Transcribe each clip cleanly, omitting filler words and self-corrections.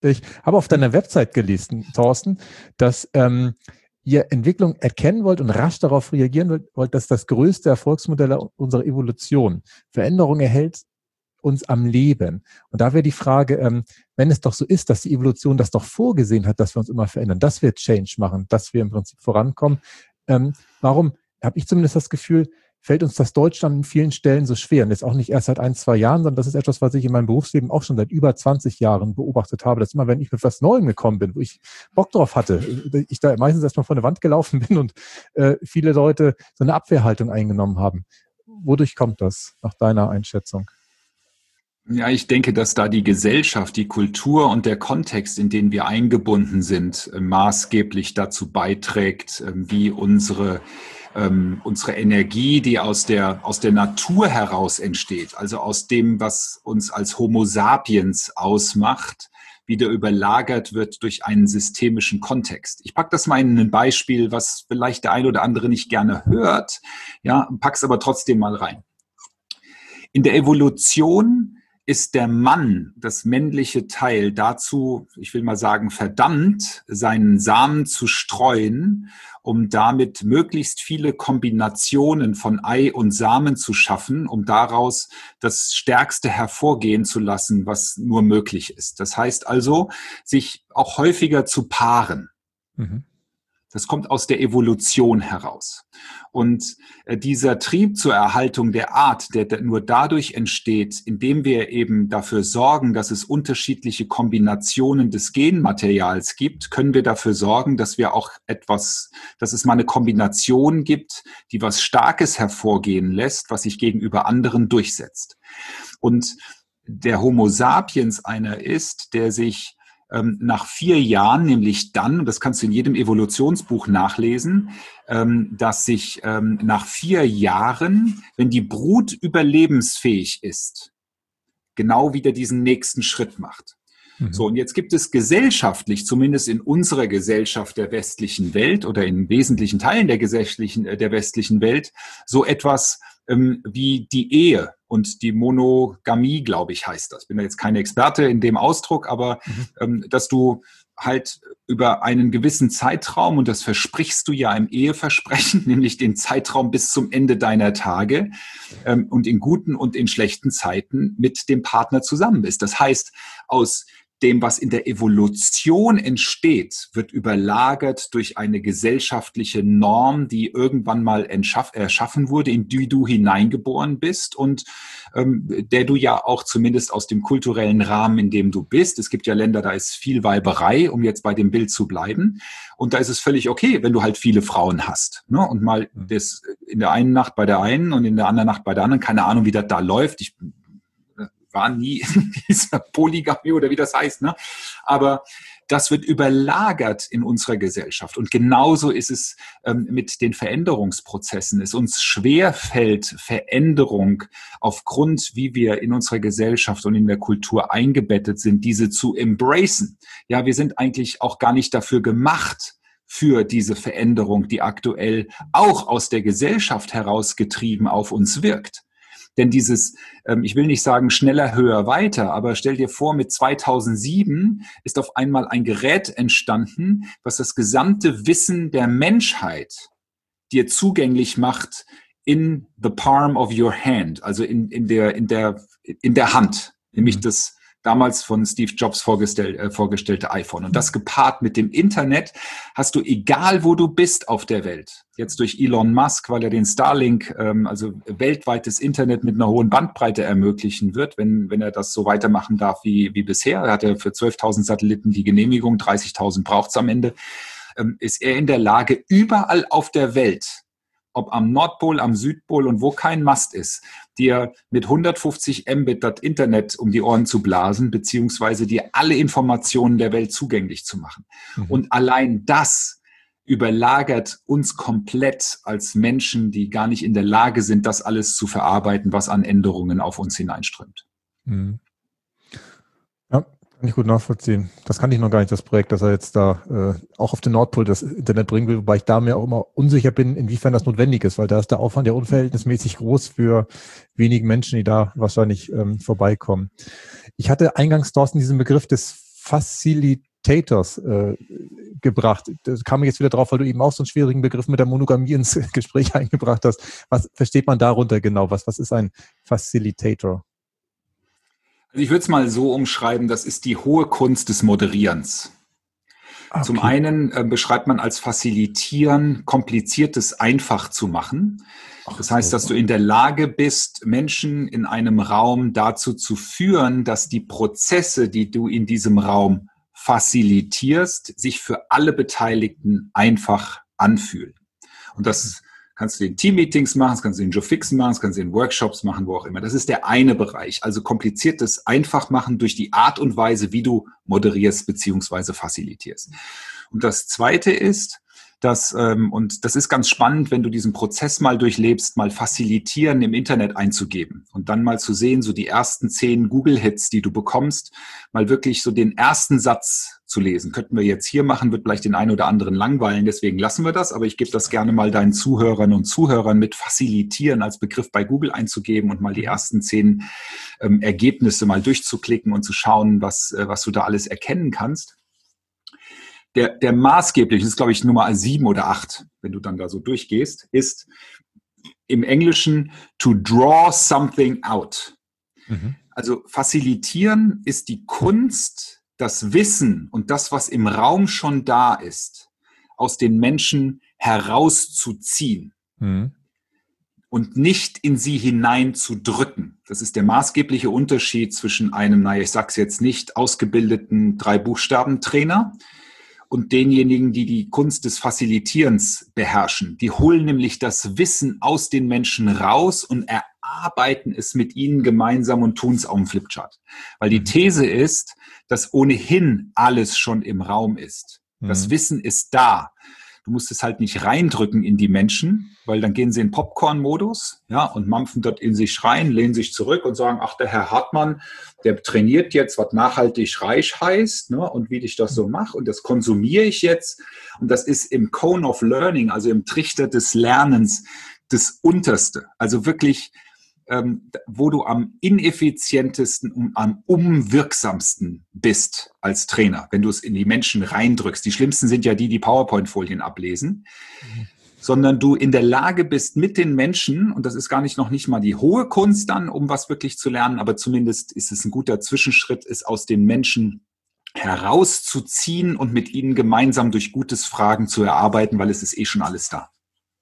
Ich habe auf deiner Website gelesen, Thorsten, dass ihr Entwicklung erkennen wollt und rasch darauf reagieren wollt, dass das größte Erfolgsmodell unserer Evolution. Veränderung erhält uns am Leben. Und da wäre die Frage, wenn es doch so ist, dass die Evolution das doch vorgesehen hat, dass wir uns immer verändern, dass wir Change machen, dass wir im Prinzip vorankommen. Warum, habe ich zumindest das Gefühl, fällt uns das Deutschland in vielen Stellen so schwer? Und jetzt auch nicht erst seit 1-2 Jahren, sondern das ist etwas, was ich in meinem Berufsleben auch schon seit über 20 Jahren beobachtet habe, dass immer, wenn ich mit was Neuem gekommen bin, wo ich Bock drauf hatte, ich da meistens erstmal vor eine Wand gelaufen bin und viele Leute so eine Abwehrhaltung eingenommen haben. Wodurch kommt das, nach deiner Einschätzung? Ja, ich denke, dass da die Gesellschaft, die Kultur und der Kontext, in den wir eingebunden sind, maßgeblich dazu beiträgt, wie unsere Energie, die aus der Natur heraus entsteht, also aus dem, was uns als Homo sapiens ausmacht, wieder überlagert wird durch einen systemischen Kontext. Ich packe das mal in ein Beispiel, was vielleicht der ein oder andere nicht gerne hört, ja, pack's aber trotzdem mal rein. In der Evolution ist der Mann, das männliche Teil, dazu, ich will mal sagen, verdammt, seinen Samen zu streuen, um damit möglichst viele Kombinationen von Ei und Samen zu schaffen, um daraus das Stärkste hervorgehen zu lassen, was nur möglich ist. Das heißt also, sich auch häufiger zu paaren. Mhm. Das kommt aus der Evolution heraus. Und dieser Trieb zur Erhaltung der Art, der nur dadurch entsteht, indem wir eben dafür sorgen, dass es unterschiedliche Kombinationen des Genmaterials gibt, können wir dafür sorgen, dass wir auch dass es mal eine Kombination gibt, die was Starkes hervorgehen lässt, was sich gegenüber anderen durchsetzt. Und der Homo sapiens einer ist, der sich nach 4 Jahren, nämlich dann, und das kannst du in jedem Evolutionsbuch nachlesen, dass sich nach 4 Jahren, wenn die Brut überlebensfähig ist, genau wieder diesen nächsten Schritt macht. Mhm. So, und jetzt gibt es gesellschaftlich, zumindest in unserer Gesellschaft der westlichen Welt oder in wesentlichen Teilen der westlichen Welt, so etwas wie die Ehe und die Monogamie, glaube ich, heißt das. Ich bin da jetzt keine Experte in dem Ausdruck, aber dass du halt über einen gewissen Zeitraum, und das versprichst du ja im Eheversprechen, nämlich den Zeitraum bis zum Ende deiner Tage und in guten und in schlechten Zeiten mit dem Partner zusammen bist. Das heißt, aus dem, was in der Evolution entsteht, wird überlagert durch eine gesellschaftliche Norm, die irgendwann mal erschaffen wurde, in die du hineingeboren bist und der du ja auch zumindest aus dem kulturellen Rahmen, in dem du bist. Es gibt ja Länder, da ist viel Weiberei, um jetzt bei dem Bild zu bleiben. Und da ist es völlig okay, wenn du halt viele Frauen hast, ne? Und mal das in der einen Nacht bei der einen und in der anderen Nacht bei der anderen. Keine Ahnung, wie das da läuft. Ich war nie in dieser Polygamie oder wie das heißt, ne? Aber das wird überlagert in unserer Gesellschaft. Und genauso ist es mit den Veränderungsprozessen. Es uns schwerfällt, Veränderung aufgrund, wie wir in unserer Gesellschaft und in der Kultur eingebettet sind, diese zu embracen. Ja, wir sind eigentlich auch gar nicht dafür gemacht, für diese Veränderung, die aktuell auch aus der Gesellschaft herausgetrieben auf uns wirkt. Denn dieses, ich will nicht sagen schneller, höher, weiter, aber stell dir vor, mit 2007 ist auf einmal ein Gerät entstanden, was das gesamte Wissen der Menschheit dir zugänglich macht in the palm of your hand, also in der Hand, nämlich das damals von Steve Jobs vorgestellte iPhone. Und das gepaart mit dem Internet hast du, egal wo du bist auf der Welt, jetzt durch Elon Musk, weil er den Starlink, also weltweites Internet mit einer hohen Bandbreite ermöglichen wird, wenn er das so weitermachen darf wie bisher. Er hat ja für 12.000 Satelliten die Genehmigung, 30.000 braucht es am Ende, ist er in der Lage, überall auf der Welt, ob am Nordpol, am Südpol und wo kein Mast ist, dir mit 150 Mbit das Internet um die Ohren zu blasen, beziehungsweise dir alle Informationen der Welt zugänglich zu machen. Mhm. Und allein das überlagert uns komplett als Menschen, die gar nicht in der Lage sind, das alles zu verarbeiten, was an Änderungen auf uns hineinströmt. Mhm. Ja, kann ich gut nachvollziehen. Das kannte ich noch gar nicht, das Projekt, dass er jetzt da auch auf den Nordpol das Internet bringen will, wobei ich da mir auch immer unsicher bin, inwiefern das notwendig ist, weil da ist der Aufwand ja unverhältnismäßig groß für wenige Menschen, die da wahrscheinlich vorbeikommen. Ich hatte eingangs, Thorsten, diesen Begriff des Facilitators gebracht. Das kam mir jetzt wieder drauf, weil du eben auch so einen schwierigen Begriff mit der Monogamie ins Gespräch eingebracht hast. Was versteht man darunter genau? Was ist ein Facilitator? Also ich würde es mal so umschreiben, das ist die hohe Kunst des Moderierens. Okay. Zum einen beschreibt man als Facilitieren, Kompliziertes einfach zu machen. Das heißt, dass du in der Lage bist, Menschen in einem Raum dazu zu führen, dass die Prozesse, die du in diesem Raum facilitierst, sich für alle Beteiligten einfach anfühlen. Und das kannst du in Teammeetings machen, das kannst du in Joe-Fixen machen, das kannst du in Workshops machen, wo auch immer. Das ist der eine Bereich. Also Kompliziertes einfach machen durch die Art und Weise, wie du moderierst bzw. facilitierst. Und das zweite ist, und das ist ganz spannend, wenn du diesen Prozess mal durchlebst, mal facilitieren im Internet einzugeben und dann mal zu sehen, so die ersten 10 Google-Hits, die du bekommst, mal wirklich so den ersten Satz zu lesen. Könnten wir jetzt hier machen, wird vielleicht den einen oder anderen langweilen, deswegen lassen wir das, aber ich gebe das gerne mal deinen Zuhörern und Zuhörern mit facilitieren als Begriff bei Google einzugeben und mal die ersten 10 Ergebnisse mal durchzuklicken und zu schauen, was du da alles erkennen kannst. Der maßgebliche, das ist glaube ich Nummer 7 oder 8, wenn du dann da so durchgehst, ist im Englischen to draw something out. Mhm. Also facilitieren ist die Kunst, das Wissen und das, was im Raum schon da ist, aus den Menschen herauszuziehen. Mhm. Und nicht in sie hineinzudrücken. Das ist der maßgebliche Unterschied zwischen einem, ich sag's jetzt nicht, ausgebildeten 3-Buchstaben-Trainer und denjenigen, die die Kunst des Facilitierens beherrschen. Die holen nämlich das Wissen aus den Menschen raus und erarbeiten es mit ihnen gemeinsam und tun es auf dem Flipchart. Weil die These ist, dass ohnehin alles schon im Raum ist. Das Wissen ist da. Du musst es halt nicht reindrücken in die Menschen, weil dann gehen sie in Popcorn-Modus, ja, und mampfen dort in sich rein, lehnen sich zurück und sagen, ach, der Herr Hartmann, der trainiert jetzt, was nachhaltig reich heißt, ne, und wie ich das so mache, und das konsumiere ich jetzt. Und das ist im Cone of Learning, also im Trichter des Lernens, das Unterste. Also wirklich, wo du am ineffizientesten und am unwirksamsten bist als Trainer, wenn du es in die Menschen reindrückst. Die schlimmsten sind ja die PowerPoint-Folien ablesen, sondern du in der Lage bist mit den Menschen, und das ist gar noch nicht mal die hohe Kunst dann, um was wirklich zu lernen, aber zumindest ist es ein guter Zwischenschritt, es aus den Menschen herauszuziehen und mit ihnen gemeinsam durch gutes Fragen zu erarbeiten, weil es ist eh schon alles da.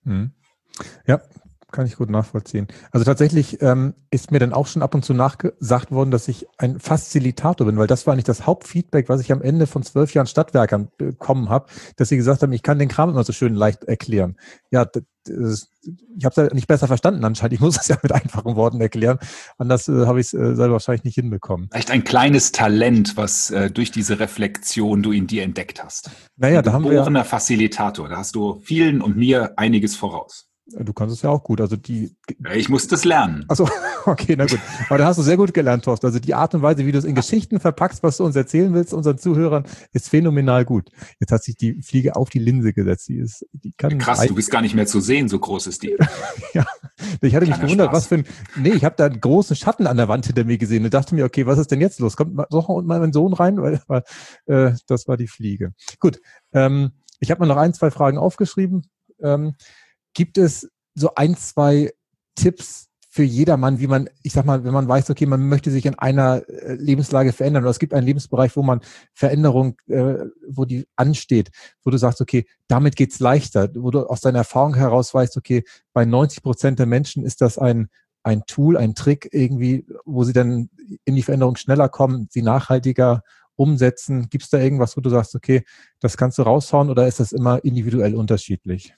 Ja, kann ich gut nachvollziehen. Also tatsächlich ist mir dann auch schon ab und zu nachgesagt worden, dass ich ein Facilitator bin, weil das war nicht das Hauptfeedback, was ich am Ende von 12 Jahren Stadtwerkern bekommen habe, dass sie gesagt haben, ich kann den Kram immer so schön leicht erklären. Ja, ich habe es ja nicht besser verstanden anscheinend. Ich muss es ja mit einfachen Worten erklären. Anders habe ich es selber wahrscheinlich nicht hinbekommen. Vielleicht ein kleines Talent, was durch diese Reflexion du in dir entdeckt hast. Naja, da haben wir geborener Facilitator. Da hast du vielen und mir einiges voraus. Du kannst es ja auch gut. Also ich muss das lernen. Achso, okay, na gut. Aber da hast du sehr gut gelernt, Thorsten. Also die Art und Weise, wie du es in Geschichten verpackst, was du uns erzählen willst, unseren Zuhörern, ist phänomenal gut. Jetzt hat sich die Fliege auf die Linse gesetzt. Die kann krass, du bist gar nicht mehr zu sehen, so groß ist die. Ja, ich hatte mich gewundert, ich habe da einen großen Schatten an der Wand hinter mir gesehen und dachte mir, okay, was ist denn jetzt los? Kommt doch mal mein Sohn rein, weil das war die Fliege. Gut, ich habe mir noch 1, 2 Fragen aufgeschrieben. Gibt es so 1, 2 Tipps für jedermann, wie man, ich sag mal, wenn man weiß, okay, man möchte sich in einer Lebenslage verändern oder es gibt einen Lebensbereich, wo man Veränderung, wo die ansteht, wo du sagst, okay, damit geht's leichter, wo du aus deiner Erfahrung heraus weißt, okay, bei 90% der Menschen ist das ein Tool, ein Trick irgendwie, wo sie dann in die Veränderung schneller kommen, sie nachhaltiger umsetzen. Gibt es da irgendwas, wo du sagst, okay, das kannst du raushauen oder ist das immer individuell unterschiedlich?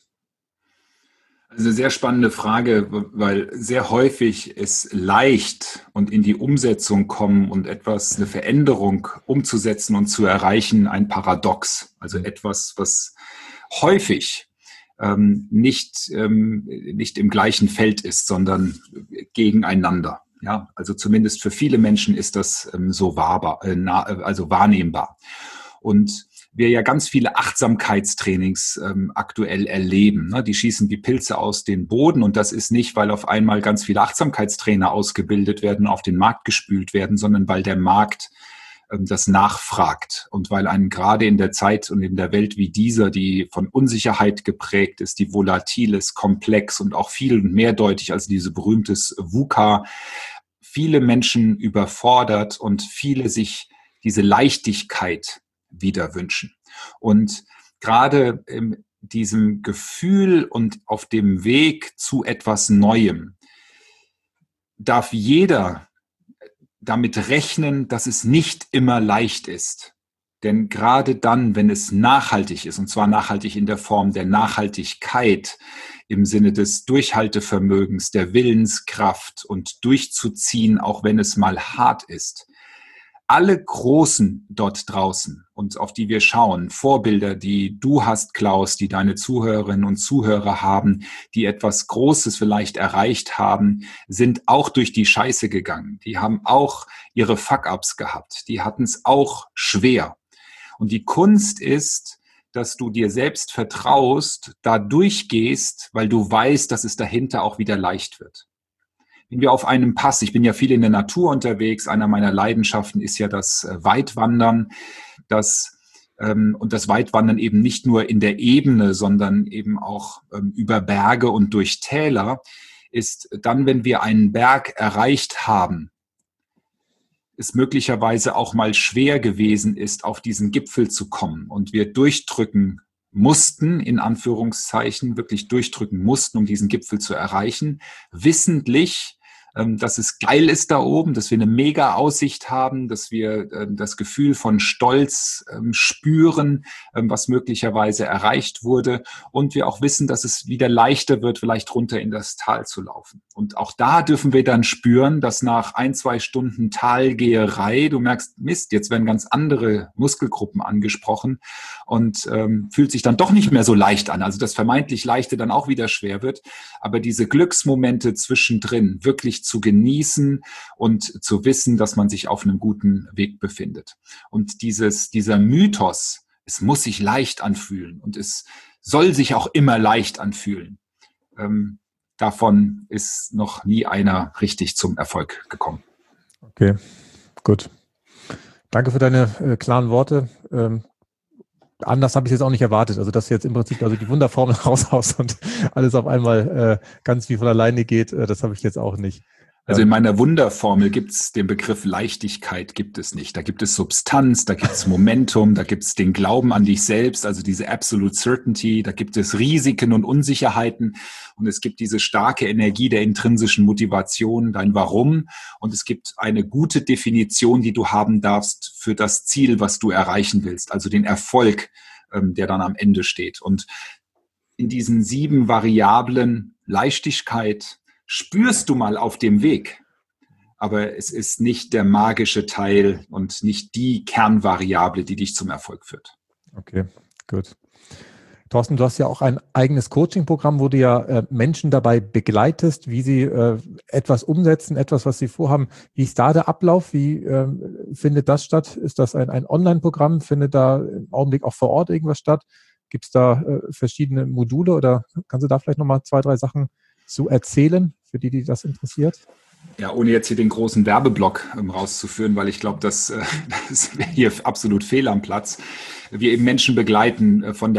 Also eine sehr spannende Frage, weil sehr häufig es leicht und in die Umsetzung kommen und eine Veränderung umzusetzen und zu erreichen, ein Paradox. Also etwas, was häufig nicht im gleichen Feld ist, sondern gegeneinander. Ja, also zumindest für viele Menschen ist das so wahrnehmbar. Und wir ja ganz viele Achtsamkeitstrainings aktuell erleben. Ne? Die schießen wie Pilze aus den Boden und das ist nicht, weil auf einmal ganz viele Achtsamkeitstrainer ausgebildet werden, auf den Markt gespült werden, sondern weil der Markt das nachfragt. Und weil einen gerade in der Zeit und in der Welt wie dieser, die von Unsicherheit geprägt ist, die volatil ist, komplex und auch viel mehrdeutig als diese berühmtes VUCA, viele Menschen überfordert und viele sich diese Leichtigkeit wieder wünschen. Und gerade in diesem Gefühl und auf dem Weg zu etwas Neuem darf jeder damit rechnen, dass es nicht immer leicht ist. Denn gerade dann, wenn es nachhaltig ist, und zwar nachhaltig in der Form der Nachhaltigkeit im Sinne des Durchhaltevermögens, der Willenskraft und durchzuziehen, auch wenn es mal hart ist, alle Großen dort draußen und auf die wir schauen, Vorbilder, die du hast, Klaus, die deine Zuhörerinnen und Zuhörer haben, die etwas Großes vielleicht erreicht haben, sind auch durch die Scheiße gegangen. Die haben auch ihre Fuck-ups gehabt. Die hatten es auch schwer. Und die Kunst ist, dass du dir selbst vertraust, da durchgehst, weil du weißt, dass es dahinter auch wieder leicht wird. Wenn wir auf einem Pass, ich bin ja viel in der Natur unterwegs, einer meiner Leidenschaften ist ja das Weitwandern, und das Weitwandern eben nicht nur in der Ebene, sondern eben auch über Berge und durch Täler, ist dann, wenn wir einen Berg erreicht haben, es möglicherweise auch mal schwer gewesen ist, auf diesen Gipfel zu kommen und wir durchdrücken mussten, in Anführungszeichen, wirklich durchdrücken mussten, um diesen Gipfel zu erreichen, wissentlich, dass es geil ist da oben, dass wir eine mega Aussicht haben, dass wir das Gefühl von Stolz spüren, was möglicherweise erreicht wurde und wir auch wissen, dass es wieder leichter wird, vielleicht runter in das Tal zu laufen. Und auch da dürfen wir dann spüren, dass nach 1-2 Stunden Talgeherei, du merkst, Mist, jetzt werden ganz andere Muskelgruppen angesprochen und fühlt sich dann doch nicht mehr so leicht an. Also das vermeintlich Leichte dann auch wieder schwer wird. Aber diese Glücksmomente zwischendrin wirklich zu genießen und zu wissen, dass man sich auf einem guten Weg befindet. Und dieser Mythos, es muss sich leicht anfühlen und es soll sich auch immer leicht anfühlen, davon ist noch nie einer richtig zum Erfolg gekommen. Okay, gut. Danke für deine klaren Worte. Anders habe ich es jetzt auch nicht erwartet. Also, dass du jetzt im Prinzip also die Wunderformel raushaust und alles auf einmal ganz wie von alleine geht, das habe ich jetzt auch nicht. Also in meiner Wunderformel gibt es den Begriff Leichtigkeit gibt es nicht. Da gibt es Substanz, da gibt es Momentum, da gibt es den Glauben an dich selbst, also diese Absolute Certainty, da gibt es Risiken und Unsicherheiten und es gibt diese starke Energie der intrinsischen Motivation, dein Warum und es gibt eine gute Definition, die du haben darfst für das Ziel, was du erreichen willst, also den Erfolg, der dann am Ende steht. Und in diesen 7 Variablen Leichtigkeit, spürst du mal auf dem Weg. Aber es ist nicht der magische Teil und nicht die Kernvariable, die dich zum Erfolg führt. Okay, gut. Thorsten, du hast ja auch ein eigenes Coaching-Programm, wo du ja Menschen dabei begleitest, wie sie etwas umsetzen, etwas, was sie vorhaben. Wie ist da der Ablauf? Wie findet das statt? Ist das ein Online-Programm? Findet da im Augenblick auch vor Ort irgendwas statt? Gibt es da verschiedene Module oder kannst du da vielleicht nochmal 2, 3 Sachen zu erzählen, für die das interessiert? Ja, ohne jetzt hier den großen Werbeblock rauszuführen, weil ich glaube, das wäre hier absolut fehl am Platz. Wir eben Menschen begleiten vom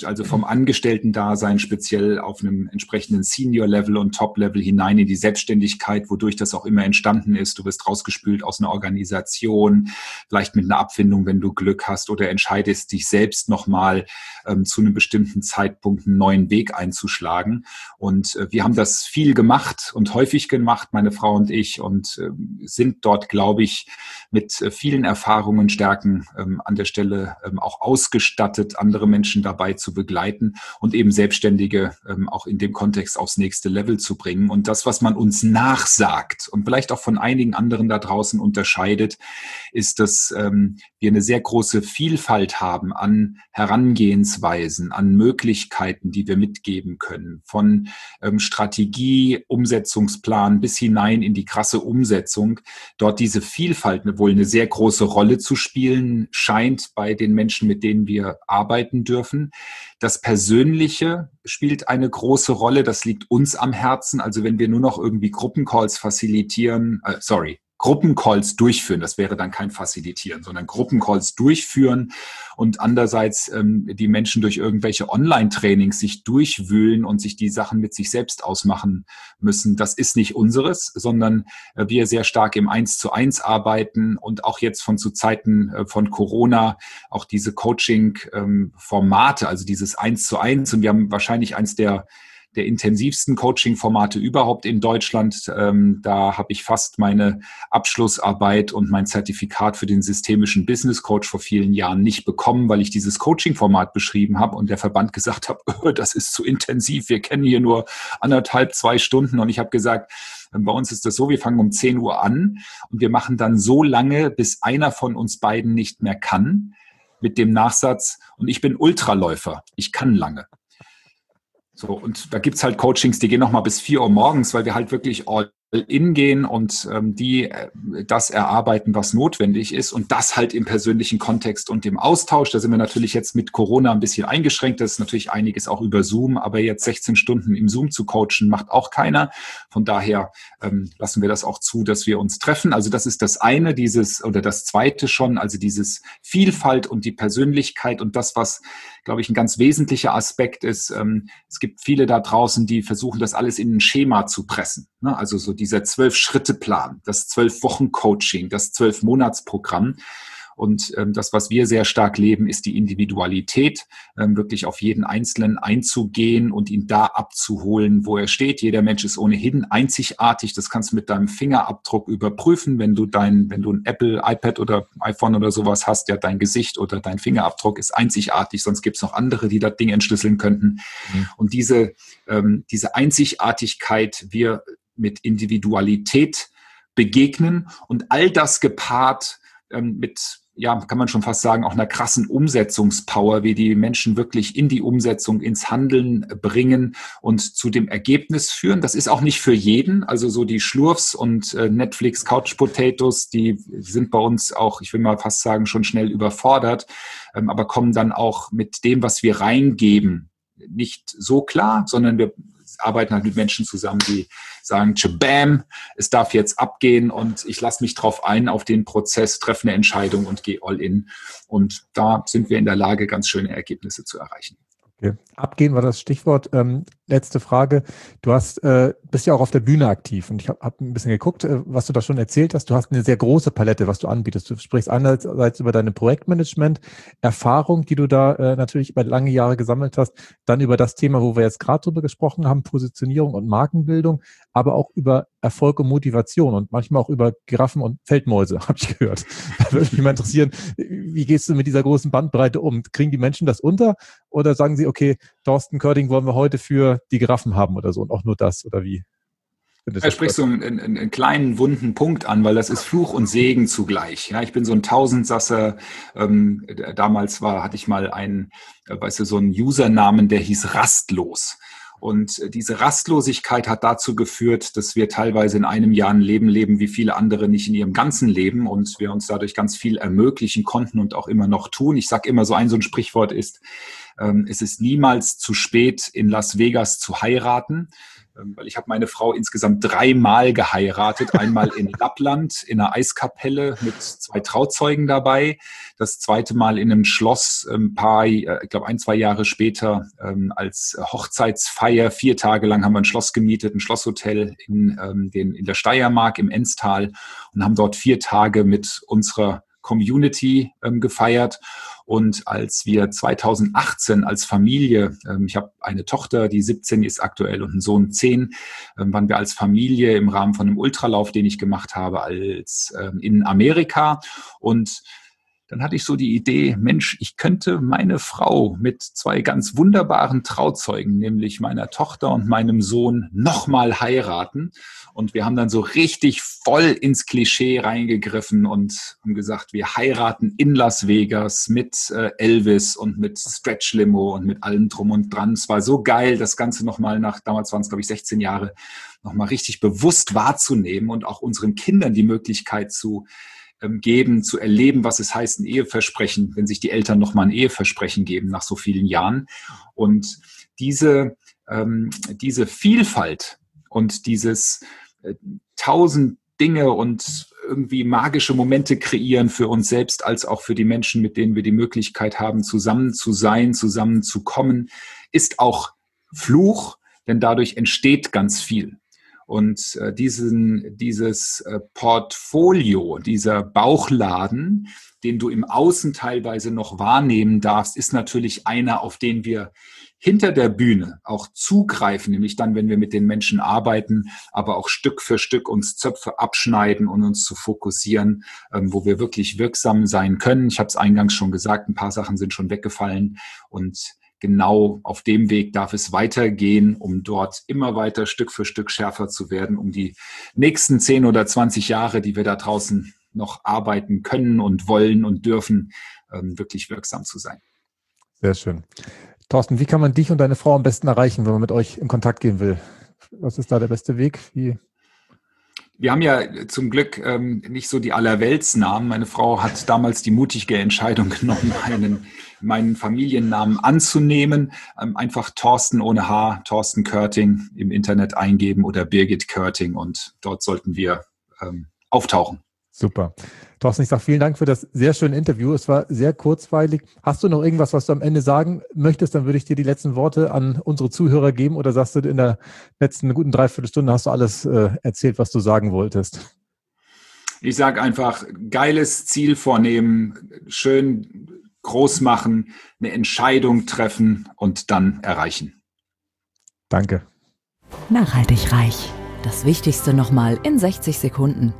Angestellten-Dasein speziell auf einem entsprechenden Senior-Level und Top-Level hinein in die Selbstständigkeit, wodurch das auch immer entstanden ist. Du wirst rausgespült aus einer Organisation, vielleicht mit einer Abfindung, wenn du Glück hast, oder entscheidest dich selbst nochmal zu einem bestimmten Zeitpunkt einen neuen Weg einzuschlagen. Und wir haben das viel gemacht und häufig gemacht, meine Frau und ich, und sind dort, glaube ich, mit vielen Erfahrungen, Stärken an der Stelle auch ausgestattet, andere Menschen dabei zu begleiten und eben Selbstständige auch in dem Kontext aufs nächste Level zu bringen. Und das, was man uns nachsagt und vielleicht auch von einigen anderen da draußen unterscheidet, ist, dass wir eine sehr große Vielfalt haben an Herangehensweisen, an Möglichkeiten, die wir mitgeben können, von Strategie, Umsetzungsplan bis hinein in die krasse Umsetzung. Dort diese Vielfalt wohl eine sehr große Rolle zu spielen scheint bei den Menschen, mit denen wir arbeiten dürfen. Das Persönliche spielt eine große Rolle. Das liegt uns am Herzen. Also wenn wir nur noch irgendwie Gruppencalls facilitieren, Gruppencalls durchführen. Das wäre dann kein Facilitieren, sondern Gruppencalls durchführen und andererseits die Menschen durch irgendwelche Online-Trainings sich durchwühlen und sich die Sachen mit sich selbst ausmachen müssen. Das ist nicht unseres, sondern wir sehr stark im 1:1 arbeiten und auch jetzt zu Zeiten von Corona auch diese Coaching-Formate, also dieses 1:1, und wir haben wahrscheinlich eins der intensivsten Coaching-Formate überhaupt in Deutschland. Da habe ich fast meine Abschlussarbeit und mein Zertifikat für den systemischen Business Coach vor vielen Jahren nicht bekommen, weil ich dieses Coaching-Format beschrieben habe und der Verband gesagt hat, das ist zu intensiv, wir kennen hier nur 1,5, 2 Stunden. Und ich habe gesagt, bei uns ist das so, wir fangen um 10 Uhr an und wir machen dann so lange, bis einer von uns beiden nicht mehr kann, mit dem Nachsatz, und ich bin Ultraläufer, ich kann lange. So, und da gibt's halt Coachings, die gehen nochmal bis 4 Uhr morgens, weil wir halt wirklich all in gehen und die das erarbeiten, was notwendig ist, und das halt im persönlichen Kontext und im Austausch. Da sind wir natürlich jetzt mit Corona ein bisschen eingeschränkt. Das ist natürlich einiges auch über Zoom, aber jetzt 16 Stunden im Zoom zu coachen, macht auch keiner. Von daher lassen wir das auch zu, dass wir uns treffen. Also das ist das eine, das zweite schon, also dieses Vielfalt und die Persönlichkeit und das, was, glaube ich, ein ganz wesentlicher Aspekt ist. Es gibt viele da draußen, die versuchen, das alles in ein Schema zu pressen. Ne? Also so dieser 12-Schritte-Plan, das 12-Wochen-Coaching, das 12-Monats-Programm. Und das, was wir sehr stark leben, ist die Individualität, wirklich auf jeden Einzelnen einzugehen und ihn da abzuholen, wo er steht. Jeder Mensch ist ohnehin einzigartig. Das kannst du mit deinem Fingerabdruck überprüfen. Wenn du ein Apple, iPad oder iPhone oder sowas hast, ja, dein Gesicht oder dein Fingerabdruck ist einzigartig. Sonst gibt es noch andere, die das Ding entschlüsseln könnten. Mhm. Und diese Einzigartigkeit, wir mit Individualität begegnen und all das gepaart mit, ja, kann man schon fast sagen, auch einer krassen Umsetzungspower, wie die Menschen wirklich in die Umsetzung, ins Handeln bringen und zu dem Ergebnis führen. Das ist auch nicht für jeden. Also so die Schlurfs und Netflix Couch Potatoes, die sind bei uns auch, ich will mal fast sagen, schon schnell überfordert, aber kommen dann auch mit dem, was wir reingeben, nicht so klar, sondern wir arbeiten halt mit Menschen zusammen, die sagen, tschabam, es darf jetzt abgehen und ich lasse mich drauf ein, auf den Prozess, treffe eine Entscheidung und gehe all in. Und da sind wir in der Lage, ganz schöne Ergebnisse zu erreichen. Okay. Abgehen war das Stichwort. Letzte Frage. Du bist ja auch auf der Bühne aktiv und ich hab ein bisschen geguckt, was du da schon erzählt hast. Du hast eine sehr große Palette, was du anbietest. Du sprichst einerseits über deine Projektmanagement-Erfahrung, die du da natürlich über lange Jahre gesammelt hast, dann über das Thema, wo wir jetzt gerade drüber gesprochen haben, Positionierung und Markenbildung, aber auch über Erfolg und Motivation und manchmal auch über Giraffen und Feldmäuse, habe ich gehört. Da würde mich mal interessieren, wie gehst du mit dieser großen Bandbreite um? Kriegen die Menschen das unter oder sagen sie, okay, Thorsten Körding wollen wir heute für die Giraffen haben oder so und auch nur das oder wie? Da sprichst du einen kleinen, wunden Punkt an, weil das ist Fluch und Segen zugleich. Ja, ich bin so ein Tausendsasser. Damals hatte ich mal so einen Usernamen, der hieß Rastlos. Und diese Rastlosigkeit hat dazu geführt, dass wir teilweise in einem Jahr ein Leben leben, wie viele andere nicht in ihrem ganzen Leben, und wir uns dadurch ganz viel ermöglichen konnten und auch immer noch tun. Ich sage immer, so ein Sprichwort ist, es ist niemals zu spät, in Las Vegas zu heiraten. Weil ich habe meine Frau insgesamt 3-mal geheiratet. Einmal in Lappland, in einer Eiskapelle mit 2 Trauzeugen dabei. Das zweite Mal in einem Schloss, ich glaube 1-2 Jahre später, als Hochzeitsfeier. 4 Tage lang haben wir ein Schloss gemietet, ein Schlosshotel in der Steiermark im Enztal, und haben dort 4 Tage mit unserer Community gefeiert. Und als wir 2018 als Familie, ich habe eine Tochter, die 17 ist aktuell, und einen Sohn 10, waren wir als Familie im Rahmen von einem Ultralauf, den ich gemacht habe, in Amerika. Und dann hatte ich so die Idee, Mensch, ich könnte meine Frau mit 2 ganz wunderbaren Trauzeugen, nämlich meiner Tochter und meinem Sohn, nochmal heiraten. Und wir haben dann so richtig voll ins Klischee reingegriffen und haben gesagt, wir heiraten in Las Vegas mit Elvis und mit Stretch Limo und mit allem drum und dran. Es war so geil, das Ganze nochmal damals waren es, glaube ich, 16 Jahre, nochmal richtig bewusst wahrzunehmen und auch unseren Kindern die Möglichkeit zu geben, zu erleben, was es heißt, ein Eheversprechen, wenn sich die Eltern nochmal ein Eheversprechen geben nach so vielen Jahren. Und diese Vielfalt und dieses 1000 Dinge und irgendwie magische Momente kreieren für uns selbst, als auch für die Menschen, mit denen wir die Möglichkeit haben, zusammen zu sein, zusammen zu kommen, ist auch Fluch, denn dadurch entsteht ganz viel. Und dieses Portfolio, dieser Bauchladen, den du im Außen teilweise noch wahrnehmen darfst, ist natürlich einer, auf den wir hinter der Bühne auch zugreifen, nämlich dann, wenn wir mit den Menschen arbeiten, aber auch Stück für Stück uns Zöpfe abschneiden und uns zu fokussieren, wo wir wirklich wirksam sein können. Ich habe es eingangs schon gesagt, ein paar Sachen sind schon weggefallen und genau auf dem Weg darf es weitergehen, um dort immer weiter Stück für Stück schärfer zu werden, um die nächsten 10 oder 20 Jahre, die wir da draußen noch arbeiten können und wollen und dürfen, wirklich wirksam zu sein. Sehr schön. Thorsten, wie kann man dich und deine Frau am besten erreichen, wenn man mit euch in Kontakt gehen will? Was ist da der beste Weg? Wir haben ja zum Glück nicht so die Allerweltsnamen. Meine Frau hat damals die mutige Entscheidung genommen, meinen Familiennamen anzunehmen. Einfach Thorsten ohne H, Thorsten Körting im Internet eingeben oder Birgit Körting und dort sollten wir auftauchen. Super. Thorsten, ich sage vielen Dank für das sehr schöne Interview. Es war sehr kurzweilig. Hast du noch irgendwas, was du am Ende sagen möchtest? Dann würde ich dir die letzten Worte an unsere Zuhörer geben. Oder sagst du, in der letzten guten Dreiviertelstunde hast du alles erzählt, was du sagen wolltest? Ich sage einfach, geiles Ziel vornehmen, schön groß machen, eine Entscheidung treffen und dann erreichen. Danke. Nachhaltig reich. Das Wichtigste nochmal in 60 Sekunden.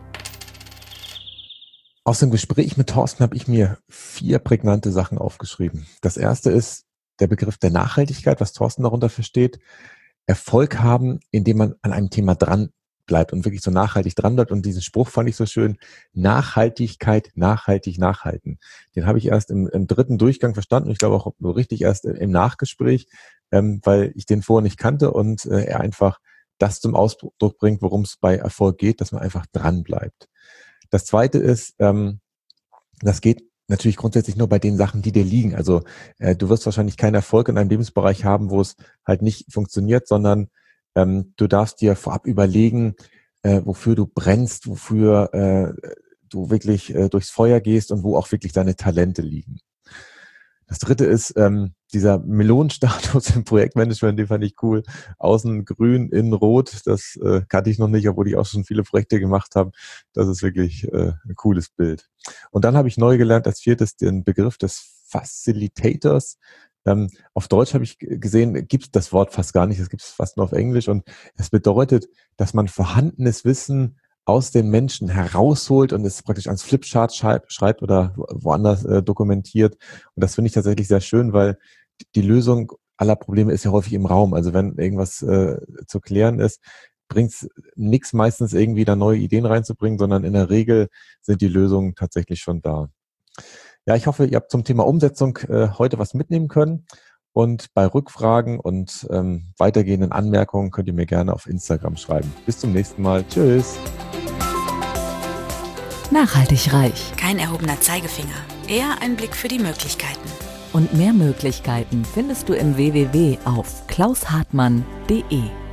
Aus dem Gespräch mit Thorsten habe ich mir 4 prägnante Sachen aufgeschrieben. Das erste ist der Begriff der Nachhaltigkeit, was Thorsten darunter versteht. Erfolg haben, indem man an einem Thema dran bleibt und wirklich so nachhaltig dran bleibt. Und diesen Spruch fand ich so schön. Nachhaltigkeit, nachhaltig, nachhalten. Den habe ich erst im 3. Durchgang verstanden. Ich glaube auch nur richtig erst im Nachgespräch, weil ich den vorher nicht kannte und er einfach das zum Ausdruck bringt, worum es bei Erfolg geht, dass man einfach dran bleibt. Das zweite ist, das geht natürlich grundsätzlich nur bei den Sachen, die dir liegen. Also du wirst wahrscheinlich keinen Erfolg in einem Lebensbereich haben, wo es halt nicht funktioniert, sondern du darfst dir vorab überlegen, wofür du brennst, wofür du wirklich durchs Feuer gehst und wo auch wirklich deine Talente liegen. Das dritte ist dieser Melonenstatus im Projektmanagement, den fand ich cool. Außen grün, innen rot, das kannte ich noch nicht, obwohl ich auch schon viele Projekte gemacht habe. Das ist wirklich ein cooles Bild. Und dann habe ich neu gelernt als 4. den Begriff des Facilitators. Auf Deutsch habe ich gesehen, gibt es das Wort fast gar nicht, es gibt es fast nur auf Englisch. Und es bedeutet, dass man vorhandenes Wissen aus den Menschen herausholt und es praktisch ans Flipchart schreibt oder woanders dokumentiert. Und das finde ich tatsächlich sehr schön, weil die Lösung aller Probleme ist ja häufig im Raum. Also wenn irgendwas zu klären ist, bringt es nichts meistens irgendwie da neue Ideen reinzubringen, sondern in der Regel sind die Lösungen tatsächlich schon da. Ja, ich hoffe, ihr habt zum Thema Umsetzung heute was mitnehmen können. Und bei Rückfragen und weitergehenden Anmerkungen könnt ihr mir gerne auf Instagram schreiben. Bis zum nächsten Mal. Tschüss. Nachhaltig reich. Kein erhobener Zeigefinger, eher ein Blick für die Möglichkeiten. Und mehr Möglichkeiten findest du im www auf klaushartmann.de.